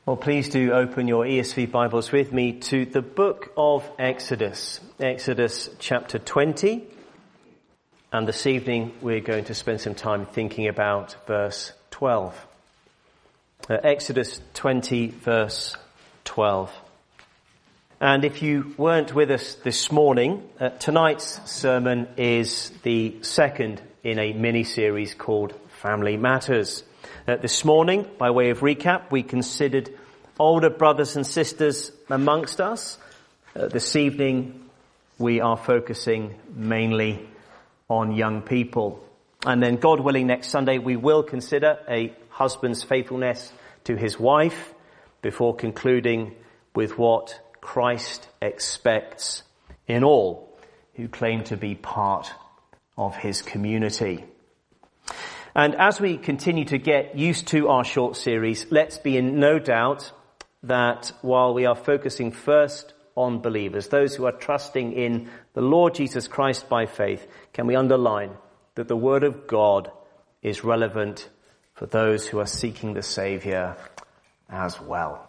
Well, please do open your ESV Bibles with me to the book of Exodus, Exodus chapter 20. And this evening we're going to spend some time thinking about verse 12. Exodus 20, verse 12. And if you weren't with us this morning, tonight's sermon is the second in a mini-series called Family Matters. This morning, by way of recap, we considered older brothers and sisters amongst us. This evening, we are focusing mainly on young people. And then, God willing, next Sunday, we will consider a husband's faithfulness to his wife before concluding with what Christ expects in all who claim to be part of his community. And as we continue to get used to our short series, let's be in no doubt that while we are focusing first on believers, those who are trusting in the Lord Jesus Christ by faith, can we underline that the Word of God is relevant for those who are seeking the Saviour as well.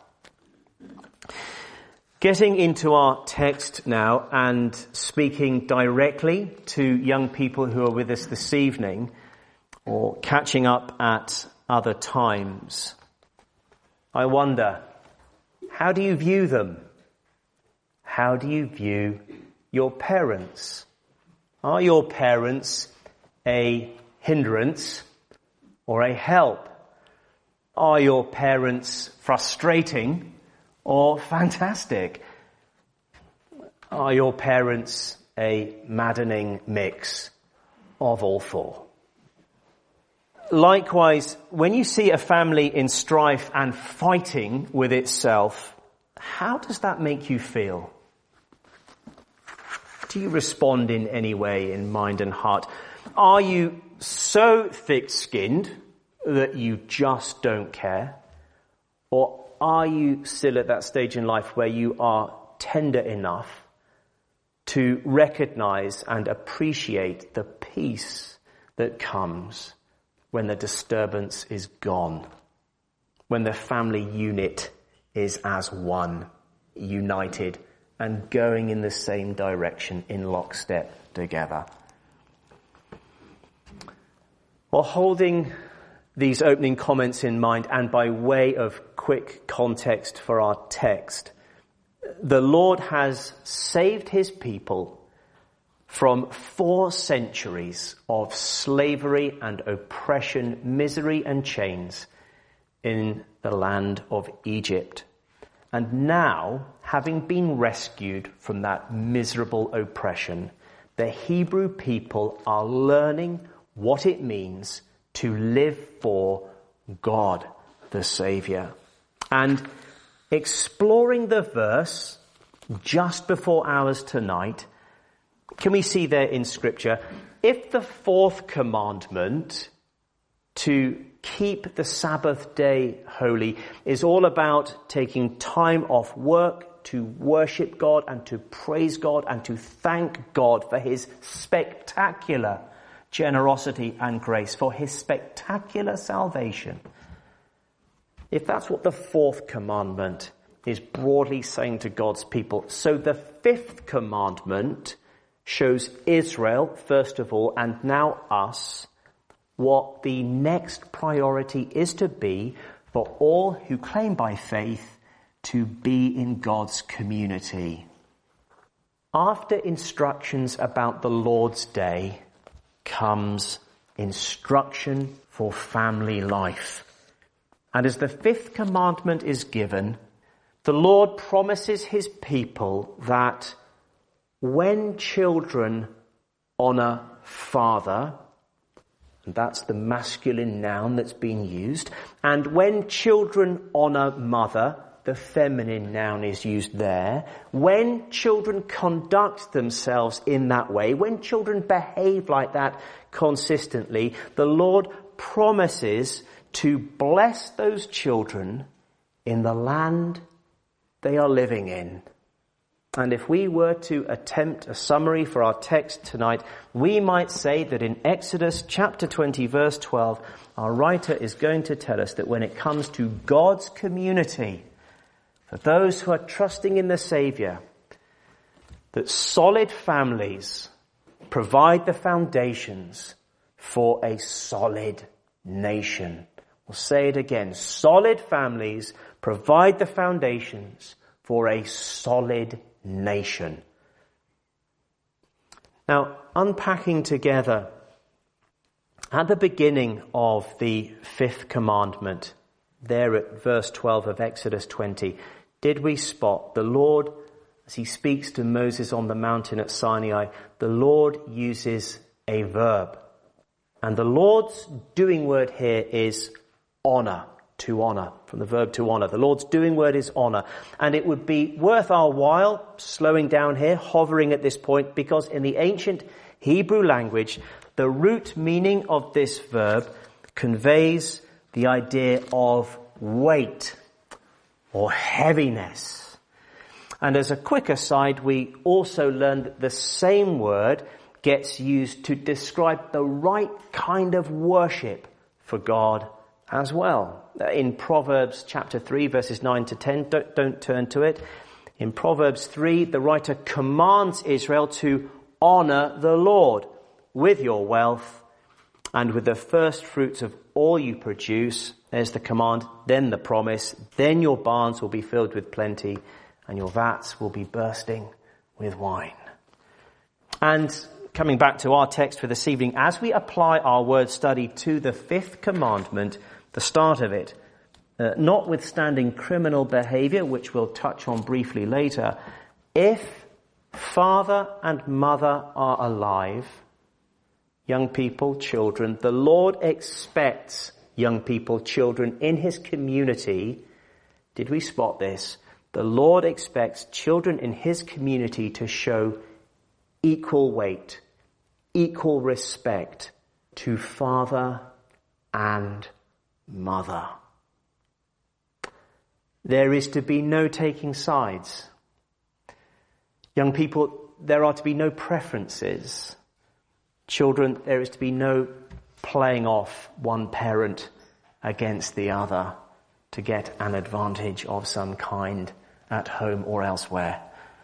Getting into our text now and speaking directly to young people who are with us this evening, or catching up at other times, I wonder, how do you view them? How do you view your parents? Are your parents a hindrance or a help? Are your parents frustrating or fantastic? Are your parents a maddening mix of all four? Likewise, when you see a family in strife and fighting with itself, how does that make you feel? Do you respond in any way in mind and heart? Are you so thick-skinned that you just don't care? Or are you still at that stage in life where you are tender enough to recognize and appreciate the peace that comes when the disturbance is gone, when the family unit is as one, united, and going in the same direction in lockstep together? While holding these opening comments in mind, and by way of quick context for our text, the Lord has saved his people from 4 centuries of slavery and oppression, misery and chains in the land of Egypt. And now, having been rescued from that miserable oppression, the Hebrew people are learning what it means to live for God, the Saviour. And exploring the verse just before ours tonight, can we see there in Scripture, if the 4th commandment to keep the Sabbath day holy is all about taking time off work to worship God and to praise God and to thank God for his spectacular generosity and grace, for his spectacular salvation, if that's what the 4th commandment is broadly saying to God's people, so the 5th commandment shows Israel, first of all, and now us, what the next priority is to be for all who claim by faith to be in God's community. After instructions about the Lord's Day comes instruction for family life. And as the 5th commandment is given, the Lord promises his people that when children honour father, and that's the masculine noun that's being used, and when children honour mother, the feminine noun is used there, when children conduct themselves in that way, when children behave like that consistently, the Lord promises to bless those children in the land they are living in. And if we were to attempt a summary for our text tonight, we might say that in Exodus chapter 20, verse 12, our writer is going to tell us that when it comes to God's community, for those who are trusting in the Saviour, that solid families provide the foundations for a solid nation. We'll say it again. Solid families provide the foundations for a solid nation. Now, unpacking together, at the beginning of the 5th commandment, there at verse 12 of Exodus 20, did we spot the Lord, as he speaks to Moses on the mountain at Sinai, the Lord uses a verb. And the Lord's doing word here is honor, to honor, from the verb to honor. The Lord's doing word is honor. And it would be worth our while slowing down here, hovering at this point, because in the ancient Hebrew language, the root meaning of this verb conveys the idea of weight or heaviness. And as a quick aside, we also learned that the same word gets used to describe the right kind of worship for God as well. In Proverbs chapter 3, verses 9 to 10, don't turn to it. In Proverbs 3, the writer commands Israel to honor the Lord with your wealth and with the first fruits of all you produce. There's the command, then the promise. Then your barns will be filled with plenty and your vats will be bursting with wine. And coming back to our text for this evening, as we apply our word study to the 5th commandment, the start of it, notwithstanding criminal behavior, which we'll touch on briefly later, if father and mother are alive, young people, children, the Lord expects young people, children in his community, did we spot this? The Lord expects children in his community to show equal weight, equal respect to father and mother. There is to be no taking sides. Young people, there are to be no preferences. Children, there is to be no playing off one parent against the other to get an advantage of some kind at home or elsewhere.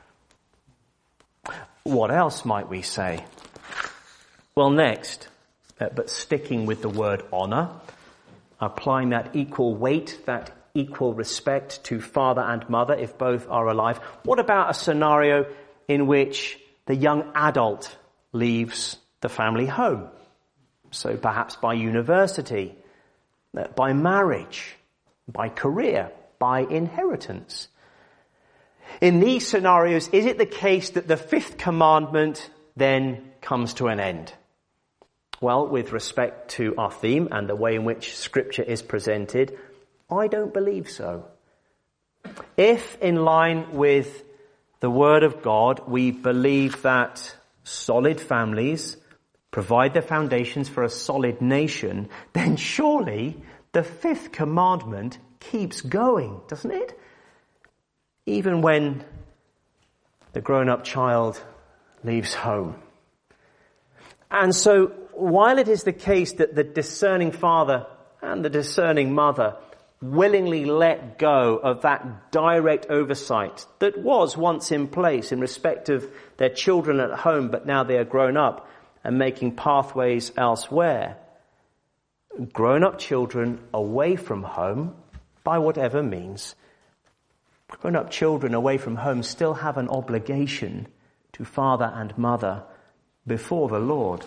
What else might we say? Well, next, but sticking with the word honor, applying that equal weight, that equal respect to father and mother if both are alive. What about a scenario in which the young adult leaves the family home? So perhaps by university, by marriage, by career, by inheritance. In these scenarios, is it the case that the 5th commandment then comes to an end? Well, with respect to our theme and the way in which Scripture is presented, I don't believe so. If, in line with the Word of God, we believe that solid families provide the foundations for a solid nation, then surely the 5th commandment keeps going, doesn't it? Even when the grown-up child leaves home. And so, while it is the case that the discerning father and the discerning mother willingly let go of that direct oversight that was once in place in respect of their children at home, but now they are grown up and making pathways elsewhere, grown-up children away from home, by whatever means, grown-up children away from home still have an obligation to father and mother before the Lord.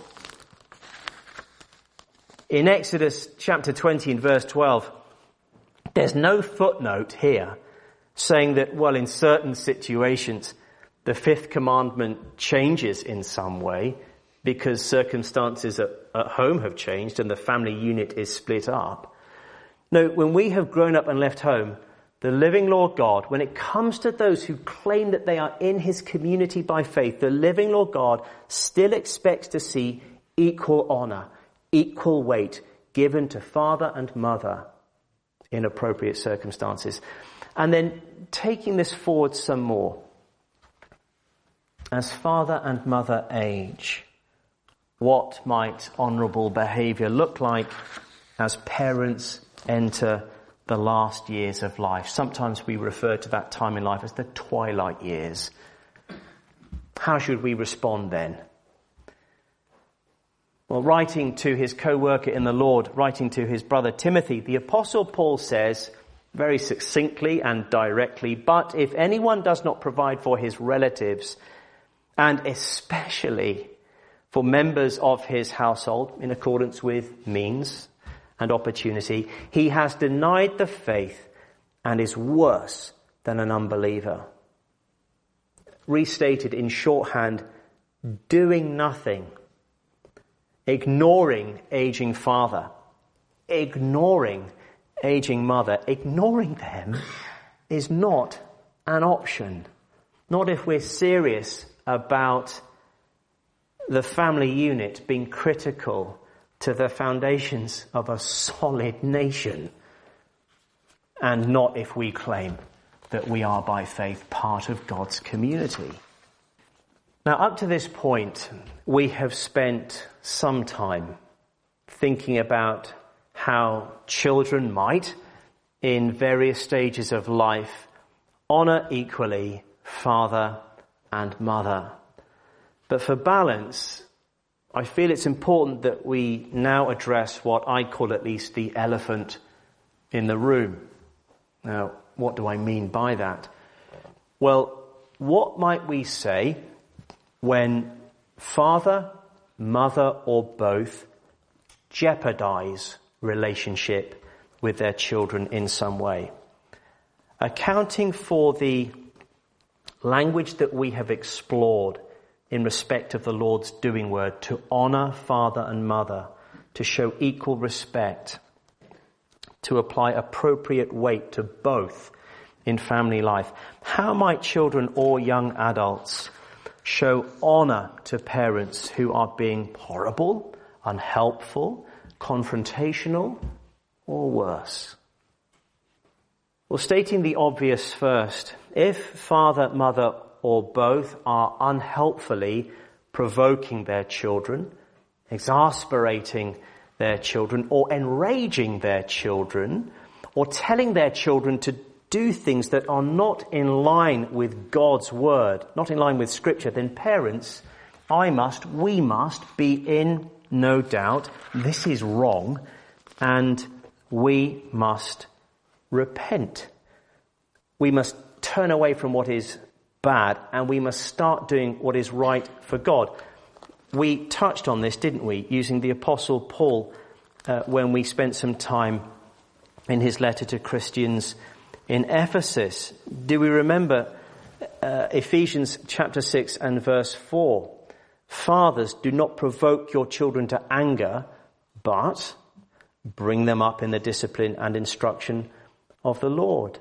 In Exodus chapter 20 and verse 12, there's no footnote here saying that, well, in certain situations, the 5th commandment changes in some way because circumstances at home have changed and the family unit is split up. No, when we have grown up and left home, the living Lord God, when it comes to those who claim that they are in his community by faith, the living Lord God still expects to see equal honor, equal weight given to father and mother in appropriate circumstances. And then taking this forward some more, as father and mother age, what might honourable behaviour look like as parents enter the last years of life. Sometimes we refer to that time in life as the twilight years. How should we respond then? Well, writing to his co-worker in the Lord, writing to his brother Timothy, the Apostle Paul says very succinctly and directly, "But if anyone does not provide for his relatives, and especially for members of his household in accordance with means and opportunity, he has denied the faith and is worse than an unbeliever." Restated in shorthand, doing nothing, ignoring aging father, ignoring aging mother, ignoring them is not an option. Not if we're serious about the family unit being critical to the foundations of a solid nation, and not if we claim that we are by faith part of God's community. Now, up to this point, we have spent some time thinking about how children might, in various stages of life, honour equally father and mother. But for balance, I feel it's important that we now address what I call at least the elephant in the room. Now, what do I mean by that? Well, what might we say when father, mother, or both jeopardize relationship with their children in some way? Accounting for the language that we have explored in respect of the Lord's doing word, to honour father and mother, to show equal respect, to apply appropriate weight to both in family life. How might children or young adults show honour to parents who are being horrible, unhelpful, confrontational, or worse? Well, stating the obvious first, if father, mother, or both are unhelpfully provoking their children, exasperating their children, or enraging their children, or telling their children to do things that are not in line with God's word, not in line with Scripture, then parents, we must be in no doubt this is wrong, and we must repent. We must turn away from what is bad, and we must start doing what is right for God. We touched on this, didn't we, using the Apostle Paul when we spent some time in his letter to Christians in Ephesus. Do we remember Ephesians chapter 6 and verse 4? Fathers, do not provoke your children to anger, but bring them up in the discipline and instruction of the Lord.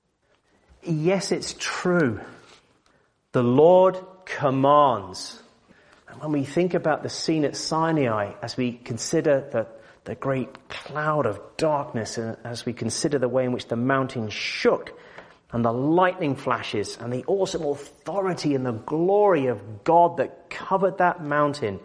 Yes, it's true. The Lord commands. And when we think about the scene at Sinai, as we consider the great cloud of darkness, and as we consider the way in which the mountain shook, and the lightning flashes, and the awesome authority and the glory of God that covered that mountain,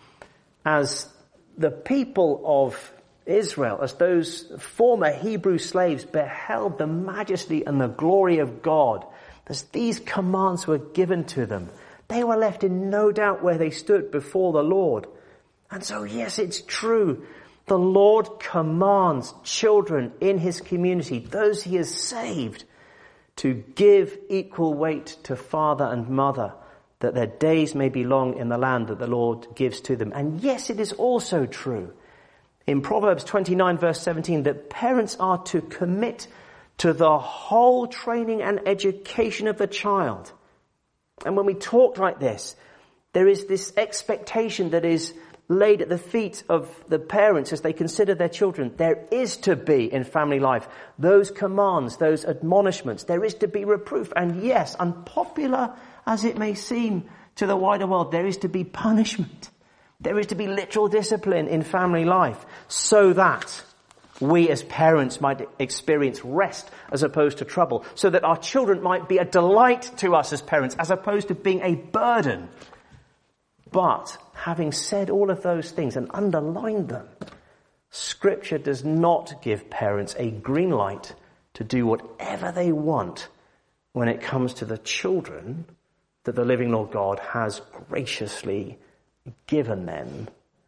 as the people of Israel, as those former Hebrew slaves beheld the majesty and the glory of God, as these commands were given to them, they were left in no doubt where they stood before the Lord. And so, yes, it's true. The Lord commands children in his community, those he has saved, to give equal weight to father and mother, that their days may be long in the land that the Lord gives to them. And yes, it is also true in Proverbs 29 verse 17 that parents are to commit to the whole training and education of the child. And when we talk like this, there is this expectation that is laid at the feet of the parents as they consider their children. There is to be, in family life, those commands, those admonishments. There is to be reproof. And yes, unpopular as it may seem to the wider world, there is to be punishment. There is to be literal discipline in family life, so that we as parents might experience rest as opposed to trouble, so that our children might be a delight to us as parents as opposed to being a burden. But having said all of those things and underlined them, Scripture does not give parents a green light to do whatever they want when it comes to the children that the living Lord God has graciously given them.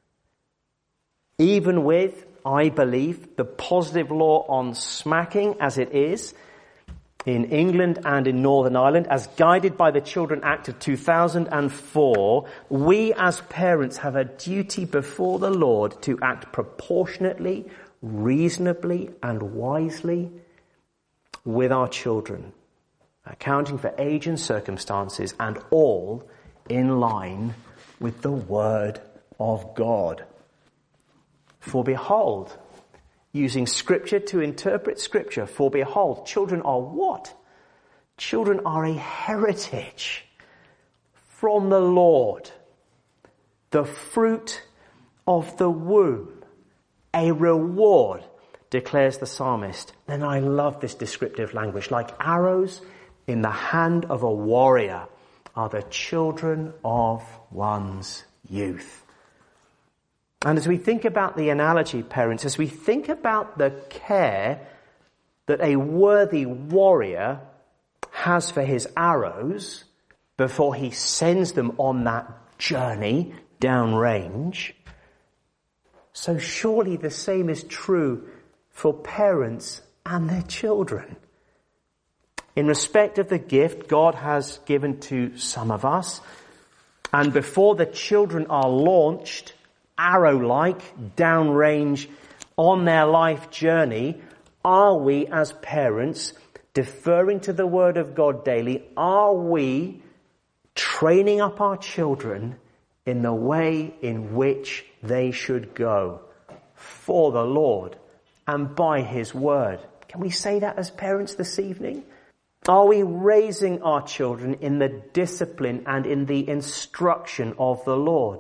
Even with, I believe, the positive law on smacking as it is in England and in Northern Ireland, as guided by the Children Act of 2004, we as parents have a duty before the Lord to act proportionately, reasonably, and wisely with our children, accounting for age and circumstances, and all in line with the Word of God. For behold, using Scripture to interpret Scripture, for behold, children are what? Children are a heritage from the Lord, the fruit of the womb, a reward, declares the psalmist. And I love this descriptive language. Like arrows in the hand of a warrior are the children of one's youth. And as we think about the analogy, parents, as we think about the care that a worthy warrior has for his arrows before he sends them on that journey downrange, so surely the same is true for parents and their children. In respect of the gift God has given to some of us, and before the children are launched arrow-like downrange on their life journey, are we as parents deferring to the Word of God daily? Are we training up our children in the way in which they should go for the Lord and by His Word? Can we say that as parents this evening? Are we raising our children in the discipline and in the instruction of the Lord?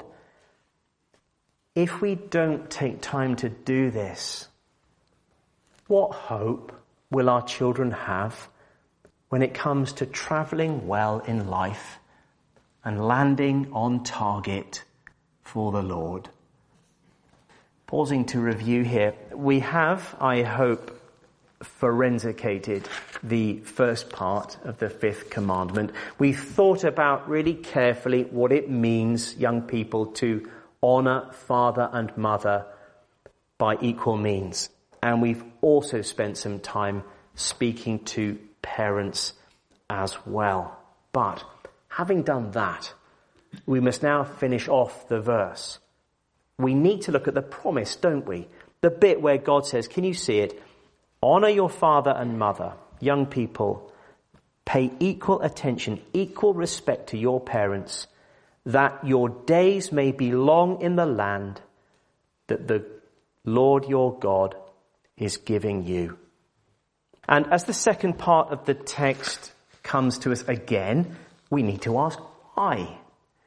If we don't take time to do this, what hope will our children have when it comes to travelling well in life and landing on target for the Lord? Pausing to review here, we have, I hope, forensicated the first part of the fifth commandment. We've thought about really carefully what it means, young people, to honour father and mother by equal means. And we've also spent some time speaking to parents as well. But having done that, we must now finish off the verse. We need to look at the promise, don't we? The bit where God says, can you see it? Honour your father and mother. Young people, pay equal attention, equal respect to your parents, that your days may be long in the land that the Lord your God is giving you. And as the second part of the text comes to us again, we need to ask why.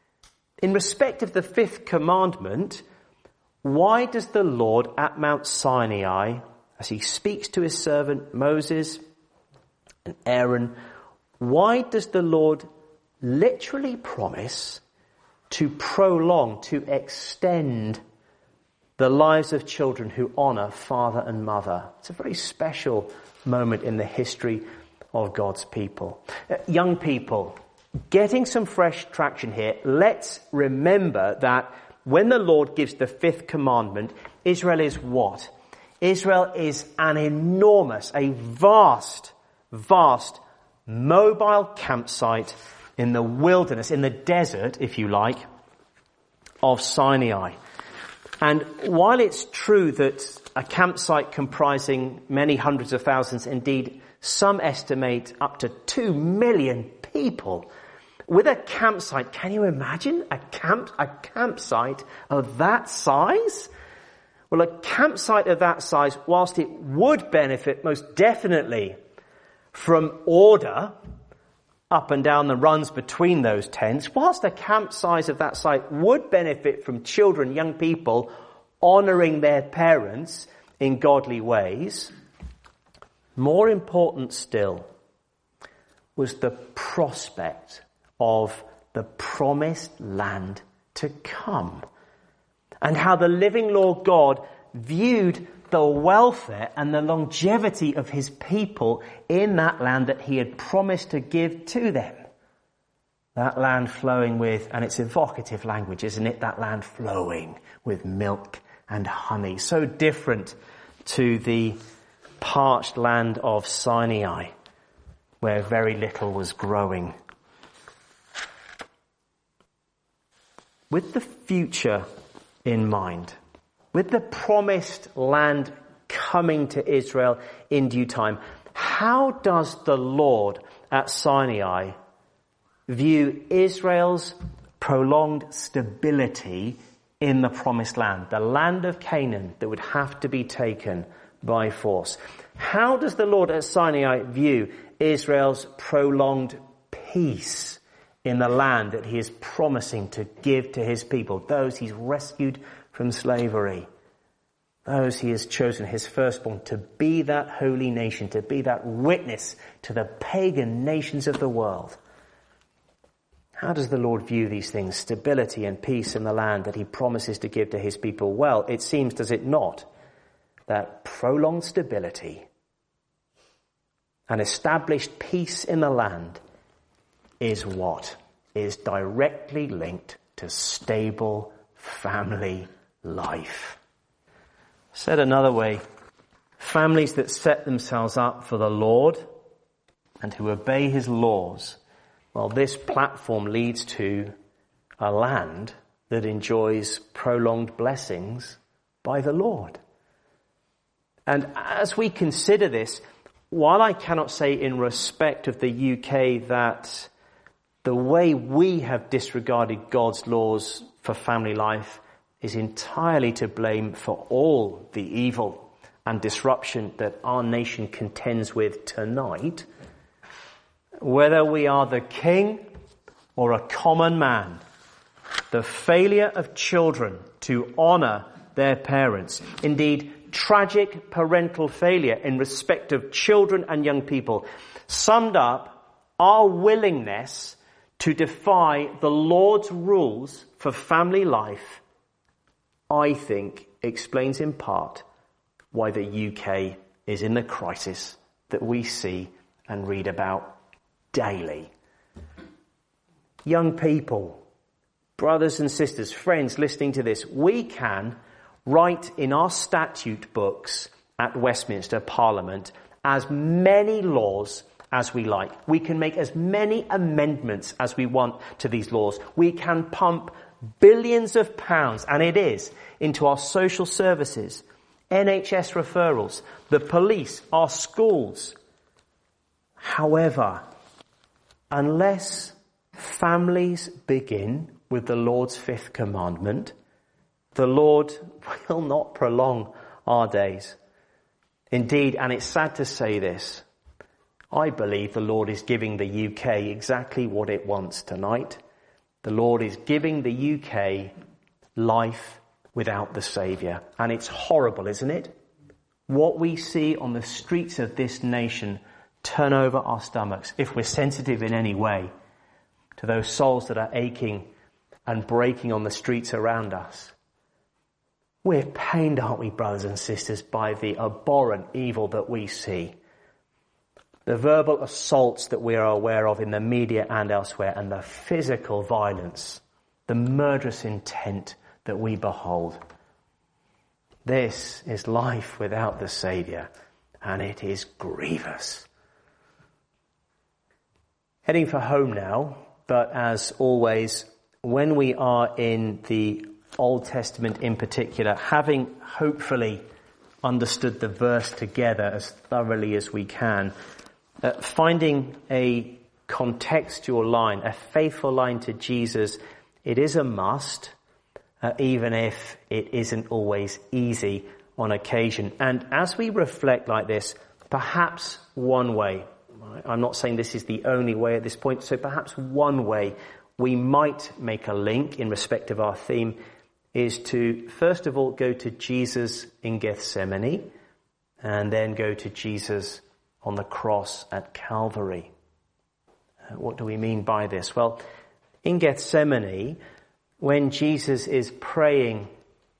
In respect of the fifth commandment, why does the Lord at Mount Sinai, as he speaks to his servant Moses and Aaron, why does the Lord literally promise to prolong, to extend the lives of children who honour father and mother? It's a very special moment in the history of God's people. Young people, getting some fresh traction here, let's remember that when the Lord gives the fifth commandment, Israel is what? Israel is an enormous, a vast, vast mobile campsite in the wilderness, in the desert, if you like, of Sinai. And while it's true that a campsite comprising many hundreds of thousands, indeed some estimate up to 2 million people, with a campsite, can you imagine a campsite of that size? Well, a campsite of that size, whilst it would benefit most definitely from order up and down the runs between those tents, whilst a camp size of that site would benefit from children, young people, honouring their parents in godly ways, more important still was the prospect of the promised land to come, and how the living Lord God viewed the welfare and the longevity of his people in that land that he had promised to give to them. That land flowing with, and it's evocative language, isn't it? That land flowing with milk and honey. So different to the parched land of Sinai, where very little was growing. With the future in mind, with the promised land coming to Israel in due time, how does the Lord at Sinai view Israel's prolonged stability in the promised land, the land of Canaan that would have to be taken by force? How does the Lord at Sinai view Israel's prolonged peace in the land that he is promising to give to his people, those he's rescued from slavery, those he has chosen, his firstborn, to be that holy nation, to be that witness to the pagan nations of the world? How does the Lord view these things, stability and peace in the land that he promises to give to his people? Well, it seems, does it not, that prolonged stability and established peace in the land is what is directly linked to stable family life. Said another way, families that set themselves up for the Lord and who obey his laws, well, this platform leads to a land that enjoys prolonged blessings by the Lord. And as we consider this, while I cannot say in respect of the UK that the way we have disregarded God's laws for family life is entirely to blame for all the evil and disruption that our nation contends with tonight, whether we are the king or a common man, the failure of children to honour their parents, indeed tragic parental failure in respect of children and young people, summed up our willingness to defy the Lord's rules for family life, I think explains in part why the UK is in the crisis that we see and read about daily. Young people, brothers and sisters, friends listening to this, we can write in our statute books at Westminster Parliament as many laws as we like. We can make as many amendments as we want to these laws. We can pump billions of pounds, and it is, into our social services, NHS referrals, the police, our schools. However, unless families begin with the Lord's fifth commandment, the Lord will not prolong our days. Indeed, and it's sad to say this, I believe the Lord is giving the UK exactly what it wants tonight. The Lord is giving the UK life without the Saviour. And it's horrible, isn't it? What we see on the streets of this nation turn over our stomachs, if we're sensitive in any way to those souls that are aching and breaking on the streets around us. We're pained, aren't we, brothers and sisters, by the abhorrent evil that we see. The verbal assaults that we are aware of in the media and elsewhere, and the physical violence, the murderous intent that we behold. This is life without the Saviour, and it is grievous. Heading for home now, but as always, when we are in the Old Testament in particular, having hopefully understood the verse together as thoroughly as we can, finding a contextual line, a faithful line to Jesus, it is a must, even if it isn't always easy on occasion. And as we reflect like this, perhaps one way, I'm not saying this is the only way at this point, so perhaps one way we might make a link in respect of our theme is to, first of all, go to Jesus in Gethsemane, and then go to Jesus on the cross at Calvary. What do we mean by this? Well, in Gethsemane, when Jesus is praying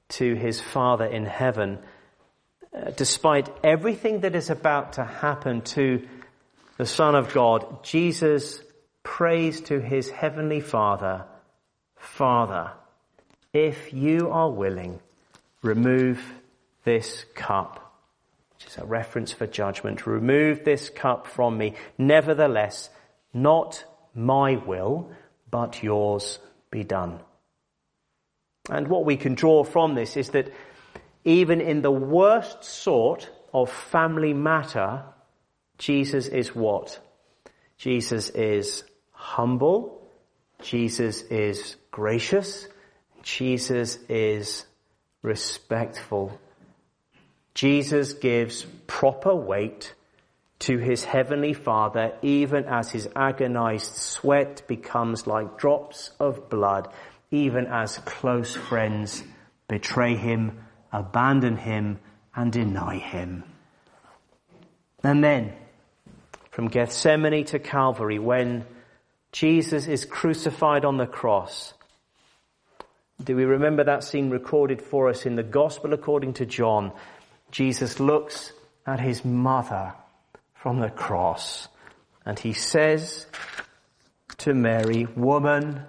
to his Father in heaven, despite everything that is about to happen to the Son of God, Jesus prays to his heavenly Father, Father, if you are willing, remove this cup, which is a reference for judgment. Remove this cup from me. Nevertheless, not my will, but yours be done. And what we can draw from this is that even in the worst sort of family matter, Jesus is what? Jesus is humble. Jesus is gracious. Jesus is respectful. Jesus gives proper weight to his heavenly Father, even as his agonized sweat becomes like drops of blood, even as close friends betray him, abandon him, and deny him. And then, from Gethsemane to Calvary, when Jesus is crucified on the cross, do we remember that scene recorded for us in the Gospel according to John? Jesus looks at his mother from the cross, and he says to Mary, Woman,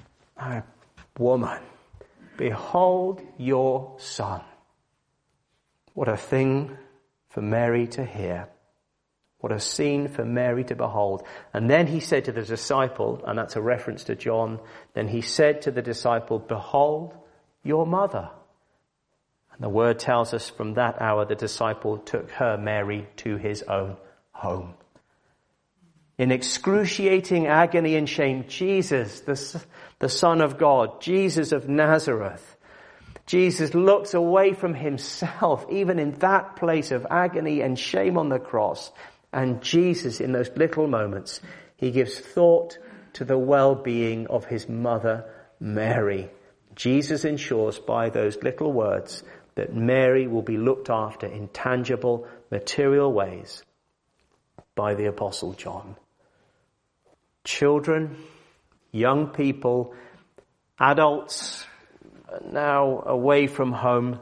behold your son. What a thing for Mary to hear. What a scene for Mary to behold. And then he said to the disciple, and that's a reference to John, then he said to the disciple, behold your mother. And the word tells us from that hour the disciple took her, Mary, to his own home. In excruciating agony and shame, Jesus, the Son of God, Jesus of Nazareth, Jesus looks away from himself, even in that place of agony and shame on the cross. And Jesus, in those little moments, he gives thought to the well-being of his mother, Mary. Jesus ensures by those little words that Mary will be looked after in tangible, material ways by the Apostle John. Children, young people, adults, now away from home,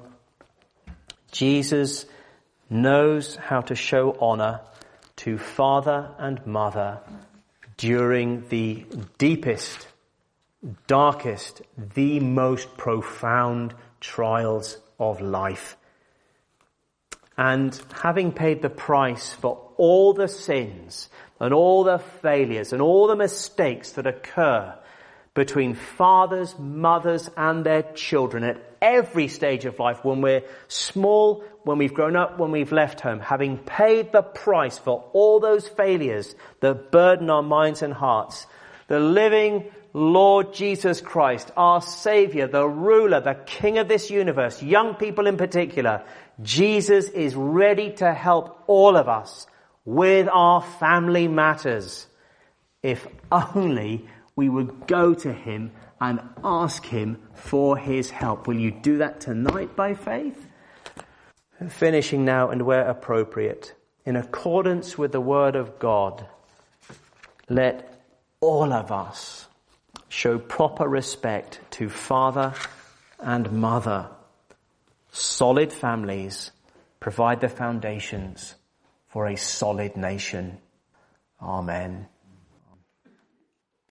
Jesus knows how to honor honor to father and mother during the deepest, darkest, the most profound trials of life. And having paid the price for all the sins and all the failures and all the mistakes that occur between fathers, mothers and their children at every stage of life, when we're small, when we've grown up, when we've left home, having paid the price for all those failures that burden our minds and hearts, the living Lord Jesus Christ, our Savior, the ruler, the King of this universe, young people in particular, Jesus is ready to help all of us with our family matters, if only we would go to him and ask him for his help. Will you do that tonight by faith? Finishing now, and where appropriate, in accordance with the word of God, let all of us show proper respect to father and mother. Solid families provide the foundations for a solid nation. Amen.